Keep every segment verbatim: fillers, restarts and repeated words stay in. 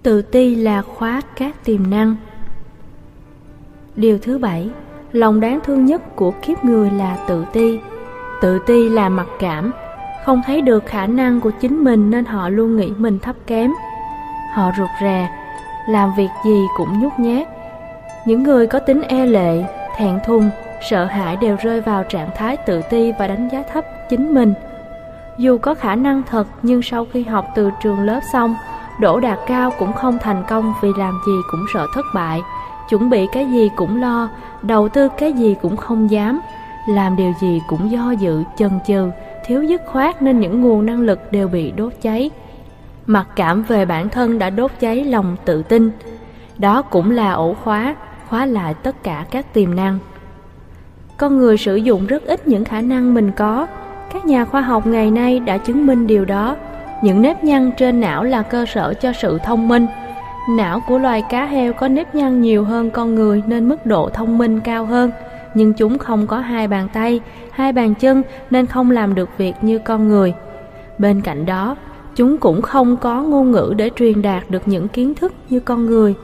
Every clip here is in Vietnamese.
Tự ti là khóa các tiềm năng. Điều thứ bảy, lòng đáng thương nhất của kiếp người là tự ti. Tự ti là mặc cảm, không thấy được khả năng của chính mình nên họ luôn nghĩ mình thấp kém. Họ rụt rè, làm việc gì cũng nhút nhát. Những người có tính e lệ, thẹn thùng, sợ hãi đều rơi vào trạng thái tự ti và đánh giá thấp chính mình. Dù có khả năng thật nhưng sau khi học từ trường lớp xong, đỗ đạt cao cũng không thành công vì làm gì cũng sợ thất bại, chuẩn bị cái gì cũng lo, đầu tư cái gì cũng không dám, làm điều gì cũng do dự, chần chừ, thiếu dứt khoát nên những nguồn năng lực đều bị đốt cháy. Mặc cảm về bản thân đã đốt cháy lòng tự tin. Đó cũng là ổ khóa, khóa lại tất cả các tiềm năng. Con người sử dụng rất ít những khả năng mình có. Các nhà khoa học ngày nay đã chứng minh điều đó. Những nếp nhăn trên não là cơ sở cho sự thông minh. Não của loài cá heo có nếp nhăn nhiều hơn con người nên mức độ thông minh cao hơn. Nhưng chúng không có hai bàn tay, hai bàn chân nên không làm được việc như con người. Bên cạnh đó, chúng cũng không có ngôn ngữ để truyền đạt được những kiến thức như con người.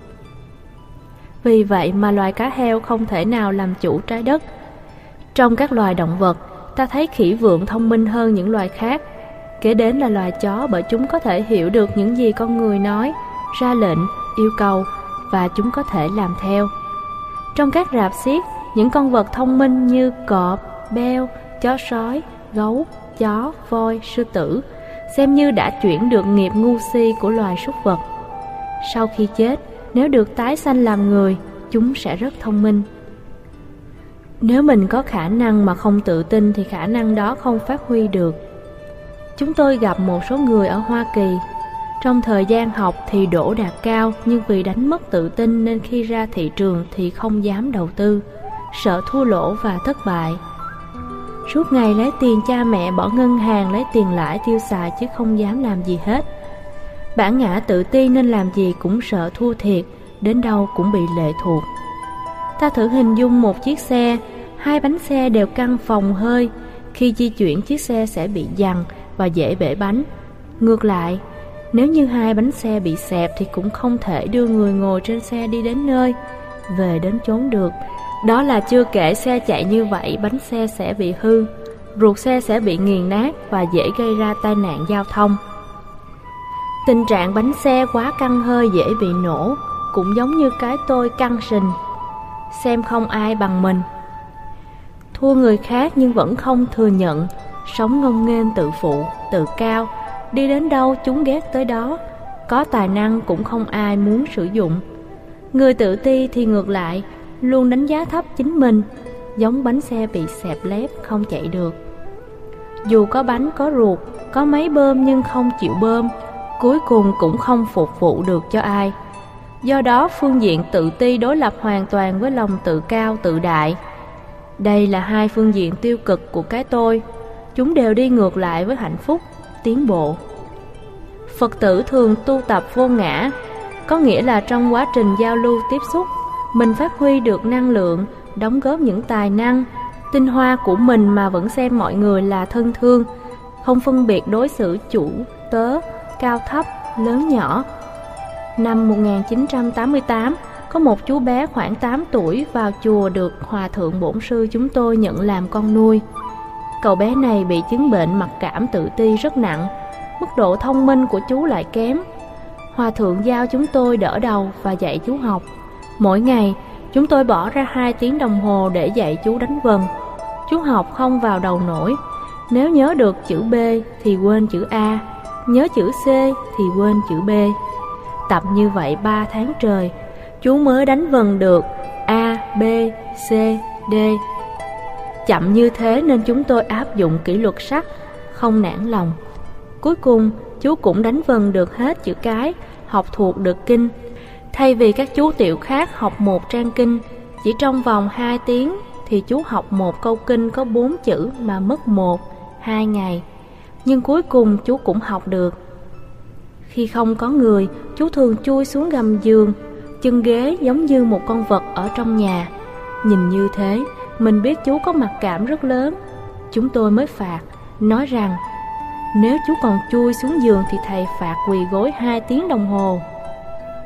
Vì vậy mà loài cá heo không thể nào làm chủ trái đất. Trong các loài động vật, ta thấy khỉ vượn thông minh hơn những loài khác. Kế đến là loài chó bởi chúng có thể hiểu được những gì con người nói, ra lệnh, yêu cầu và chúng có thể làm theo. Trong các rạp xiếc, những con vật thông minh như cọp, beo, chó sói, gấu, chó, voi, sư tử xem như đã chuyển được nghiệp ngu si của loài súc vật. Sau khi chết, nếu được tái sanh làm người, chúng sẽ rất thông minh. Nếu mình có khả năng mà không tự tin thì khả năng đó không phát huy được. Chúng tôi gặp một số người ở Hoa Kỳ. Trong thời gian học thì đỗ đạt cao, nhưng vì đánh mất tự tin nên khi ra thị trường thì không dám đầu tư, sợ thua lỗ và thất bại. Suốt ngày lấy tiền cha mẹ bỏ ngân hàng lấy tiền lãi tiêu xài chứ không dám làm gì hết. Bản ngã tự ti nên làm gì cũng sợ thua thiệt, đến đâu cũng bị lệ thuộc. Ta thử hình dung một chiếc xe, hai bánh xe đều căng phồng hơi. Khi di chuyển chiếc xe sẽ bị giằng và dễ bể bánh. Ngược lại, nếu như hai bánh xe bị xẹp thì cũng không thể đưa người ngồi trên xe đi đến nơi, về đến chốn được. Đó là chưa kể xe chạy như vậy bánh xe sẽ bị hư, ruột xe sẽ bị nghiền nát và dễ gây ra tai nạn giao thông. Tình trạng bánh xe quá căng hơi dễ bị nổ, cũng giống như cái tôi căng sình, xem không ai bằng mình. Thua người khác nhưng vẫn không thừa nhận, sống ngông nghênh tự phụ, tự cao, đi đến đâu chúng ghét tới đó, có tài năng cũng không ai muốn sử dụng. Người tự ti thì ngược lại, luôn đánh giá thấp chính mình, giống bánh xe bị xẹp lép không chạy được. Dù có bánh có ruột, có máy bơm nhưng không chịu bơm, cuối cùng cũng không phục vụ được cho ai. Do đó phương diện tự ti đối lập hoàn toàn với lòng tự cao tự đại. Đây là hai phương diện tiêu cực của cái tôi, chúng đều đi ngược lại với hạnh phúc, tiến bộ. Phật tử thường tu tập vô ngã, có nghĩa là trong quá trình giao lưu tiếp xúc, mình phát huy được năng lượng, đóng góp những tài năng, tinh hoa của mình mà vẫn xem mọi người là thân thương, không phân biệt đối xử chủ, tớ, cao thấp, lớn nhỏ. Năm một nghìn chín trăm tám mươi tám, có một chú bé khoảng tám tuổi vào chùa được Hòa thượng Bổn Sư chúng tôi nhận làm con nuôi. Cậu bé này bị chứng bệnh mặc cảm tự ti rất nặng, mức độ thông minh của chú lại kém. Hòa thượng giao chúng tôi đỡ đầu và dạy chú học. Mỗi ngày, chúng tôi bỏ ra hai tiếng đồng hồ để dạy chú đánh vần. Chú học không vào đầu nổi. Nếu nhớ được chữ B thì quên chữ A, nhớ chữ C thì quên chữ B. Tập như vậy ba tháng trời, chú mới đánh vần được A, B, C, D. Chậm như thế nên chúng tôi áp dụng kỷ luật sắt, không nản lòng. Cuối cùng, chú cũng đánh vần được hết chữ cái, học thuộc được kinh. Thay vì các chú tiểu khác học một trang kinh, chỉ trong vòng hai tiếng thì chú học một câu kinh có bốn chữ mà mất một, hai ngày. Nhưng cuối cùng chú cũng học được. Khi không có người, chú thường chui xuống gầm giường, chân ghế giống như một con vật ở trong nhà. Nhìn như thế, mình biết chú có mặc cảm rất lớn. Chúng tôi mới phạt, nói rằng nếu chú còn chui xuống giường thì thầy phạt quỳ gối hai tiếng đồng hồ.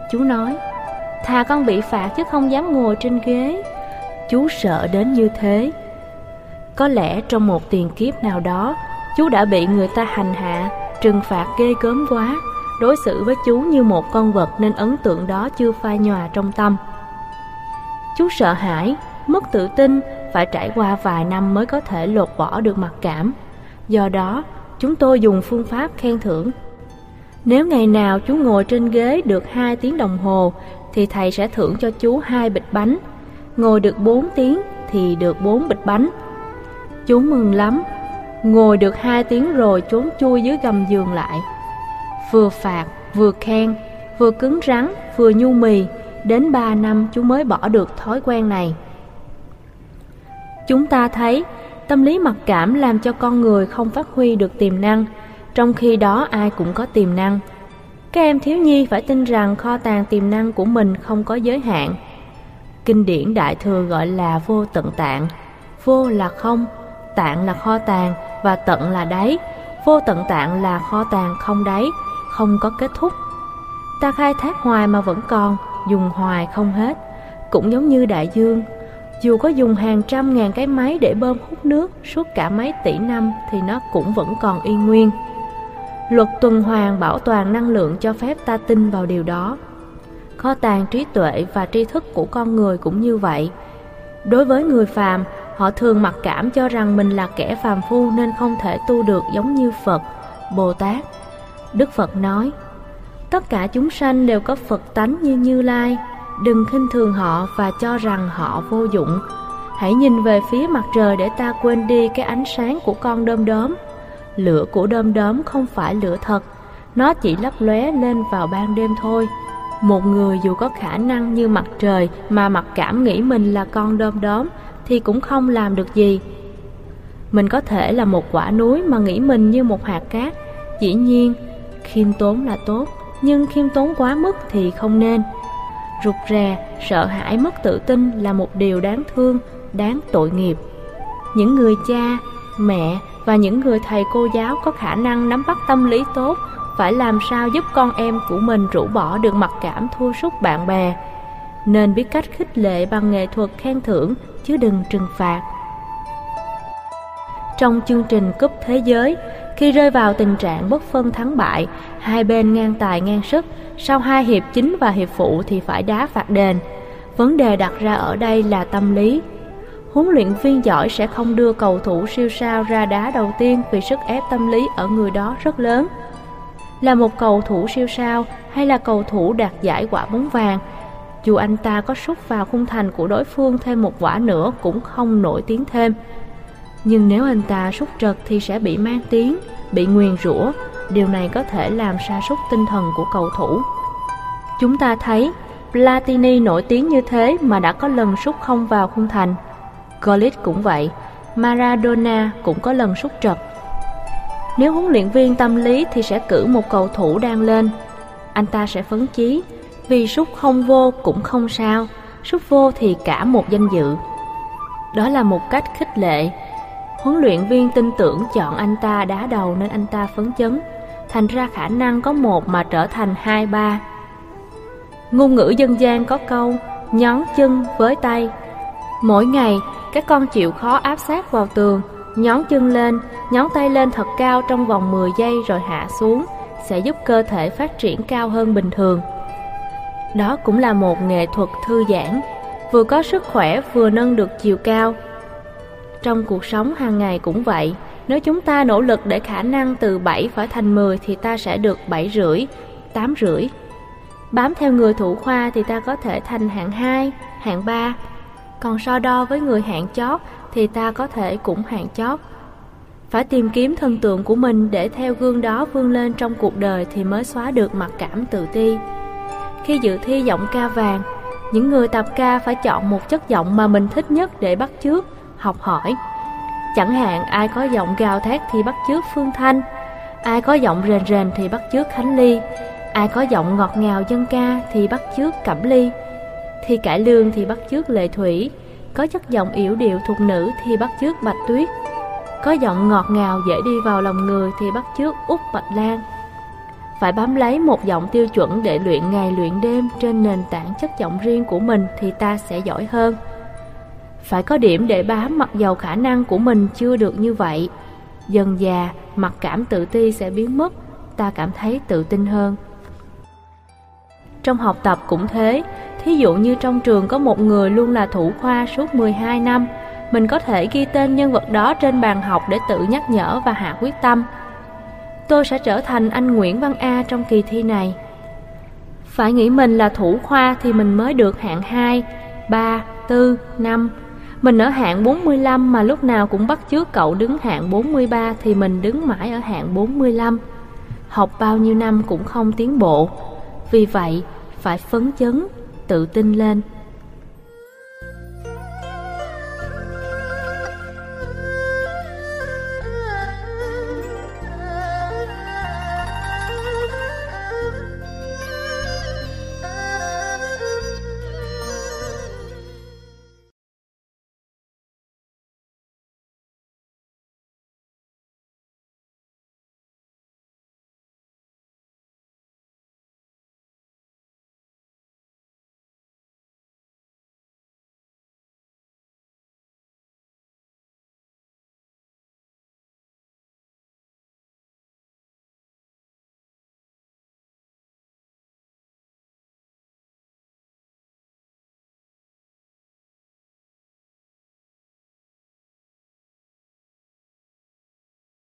Chú nói, thà con bị phạt chứ không dám ngồi trên ghế. Chú sợ đến như thế. Có lẽ trong một tiền kiếp nào đó, chú đã bị người ta hành hạ, trừng phạt ghê gớm quá, đối xử với chú như một con vật nên ấn tượng đó chưa phai nhòa trong tâm. Chú sợ hãi, mất tự tin, phải trải qua vài năm mới có thể lột bỏ được mặc cảm. Do đó, chúng tôi dùng phương pháp khen thưởng. Nếu ngày nào chú ngồi trên ghế được hai tiếng đồng hồ thì thầy sẽ thưởng cho chú hai bịch bánh. Ngồi được bốn tiếng thì được bốn bịch bánh. Chú mừng lắm. Ngồi được hai tiếng rồi trốn chui dưới gầm giường lại. Vừa phạt, vừa khen, vừa cứng rắn, vừa nhu mì. Đến ba năm chú mới bỏ được thói quen này. Chúng ta thấy tâm lý mặc cảm làm cho con người không phát huy được tiềm năng, trong khi đó ai cũng có tiềm năng. Các em thiếu nhi phải tin rằng kho tàng tiềm năng của mình không có giới hạn. Kinh điển Đại Thừa gọi là vô tận tạng. Vô là không, tạng là kho tàng và tận là đáy. Vô tận tạng là kho tàng không đáy, không có kết thúc. Ta khai thác hoài mà vẫn còn, dùng hoài không hết. Cũng giống như đại dương, dù có dùng hàng trăm ngàn cái máy để bơm hút nước suốt cả mấy tỷ năm thì nó cũng vẫn còn y nguyên. Luật tuần hoàn bảo toàn năng lượng cho phép ta tin vào điều đó. Kho tàng trí tuệ và tri thức của con người cũng như vậy. Đối với người phàm, họ thường mặc cảm cho rằng mình là kẻ phàm phu nên không thể tu được giống như Phật, Bồ Tát. Đức Phật nói, tất cả chúng sanh đều có Phật tánh như Như Lai. Đừng khinh thường họ và cho rằng họ vô dụng. Hãy nhìn về phía mặt trời để ta quên đi cái ánh sáng của con đom đóm. Lửa của đom đóm không phải lửa thật, nó chỉ lấp lóe lên vào ban đêm thôi. Một người dù có khả năng như mặt trời mà mặc cảm nghĩ mình là con đom đóm thì cũng không làm được gì. Mình có thể là một quả núi mà nghĩ mình như một hạt cát. Dĩ nhiên, khiêm tốn là tốt, nhưng khiêm tốn quá mức thì không nên. Rụt rè, sợ hãi, mất tự tin là một điều đáng thương, đáng tội nghiệp. Những người cha, mẹ và những người thầy cô giáo có khả năng nắm bắt tâm lý tốt phải làm sao giúp con em của mình rũ bỏ được mặc cảm thua sút bạn bè. Nên biết cách khích lệ bằng nghệ thuật khen thưởng chứ đừng trừng phạt. Trong chương trình cúp thế giới, khi rơi vào tình trạng bất phân thắng bại, hai bên ngang tài ngang sức, sau hai hiệp chính và hiệp phụ thì phải đá phạt đền. Vấn đề đặt ra ở đây là tâm lý. Huấn luyện viên giỏi sẽ không đưa cầu thủ siêu sao ra đá đầu tiên vì sức ép tâm lý ở người đó rất lớn. Là một cầu thủ siêu sao hay là cầu thủ đạt giải quả bóng vàng, dù anh ta có sút vào khung thành của đối phương thêm một quả nữa cũng không nổi tiếng thêm. Nhưng nếu anh ta sút trật thì sẽ bị mang tiếng, bị nguyền rủa. Điều này có thể làm sa sút tinh thần của cầu thủ. Chúng ta thấy Platini nổi tiếng như thế mà đã có lần sút không vào khung thành. Gullit cũng vậy, Maradona cũng có lần sút trật. Nếu huấn luyện viên tâm lý thì sẽ cử một cầu thủ đang lên. Anh ta sẽ phấn chí, vì sút không vô cũng không sao, sút vô thì cả một danh dự. Đó là một cách khích lệ. Huấn luyện viên tin tưởng chọn anh ta đá đầu nên anh ta phấn chấn. Thành ra khả năng có một mà trở thành hai ba. Ngôn ngữ dân gian có câu nhón chân với tay. Mỗi ngày các con chịu khó áp sát vào tường, nhón chân lên, nhón tay lên thật cao trong vòng mười giây rồi hạ xuống, sẽ giúp cơ thể phát triển cao hơn bình thường. Đó cũng là một nghệ thuật thư giãn, vừa có sức khỏe vừa nâng được chiều cao. Trong cuộc sống hàng ngày cũng vậy. Nếu chúng ta nỗ lực để khả năng từ bảy phải thành mười thì ta sẽ được bảy rưỡi, tám rưỡi. Bám theo người thủ khoa thì ta có thể thành hạng hai, hạng ba. Còn so đo với người hạng chót thì ta có thể cũng hạng chót. Phải tìm kiếm thần tượng của mình để theo gương đó vươn lên trong cuộc đời thì mới xóa được mặc cảm tự ti. Khi dự thi giọng ca vàng, những người tập ca phải chọn một chất giọng mà mình thích nhất để bắt chước, học hỏi. Chẳng hạn ai có giọng gào thét thì bắt chước Phương Thanh, ai có giọng rền rền thì bắt chước Khánh Ly, ai có giọng ngọt ngào dân ca thì bắt chước Cẩm Ly, Thi Cải Lương thì bắt chước Lệ Thủy, có chất giọng yểu điệu thuộc nữ thì bắt chước Bạch Tuyết, có giọng ngọt ngào dễ đi vào lòng người thì bắt chước Út Bạch Lan. Phải bám lấy một giọng tiêu chuẩn để luyện ngày luyện đêm trên nền tảng chất giọng riêng của mình thì ta sẽ giỏi hơn. Phải có điểm để bám mặc dầu khả năng của mình chưa được như vậy. Dần dà, mặc cảm tự ti sẽ biến mất, ta cảm thấy tự tin hơn. Trong học tập cũng thế, thí dụ như trong trường có một người luôn là thủ khoa suốt mười hai năm, mình có thể ghi tên nhân vật đó trên bàn học để tự nhắc nhở và hạ quyết tâm. Tôi sẽ trở thành anh Nguyễn Văn A trong kỳ thi này. Phải nghĩ mình là thủ khoa thì mình mới được hạng hai, ba, bốn, năm. Mình ở hạng bốn mươi lăm mà lúc nào cũng bắt chước cậu đứng hạng bốn mươi ba thì mình đứng mãi ở hạng bốn mươi lăm. Học bao nhiêu năm cũng không tiến bộ. Vì vậy, phải phấn chấn, tự tin lên.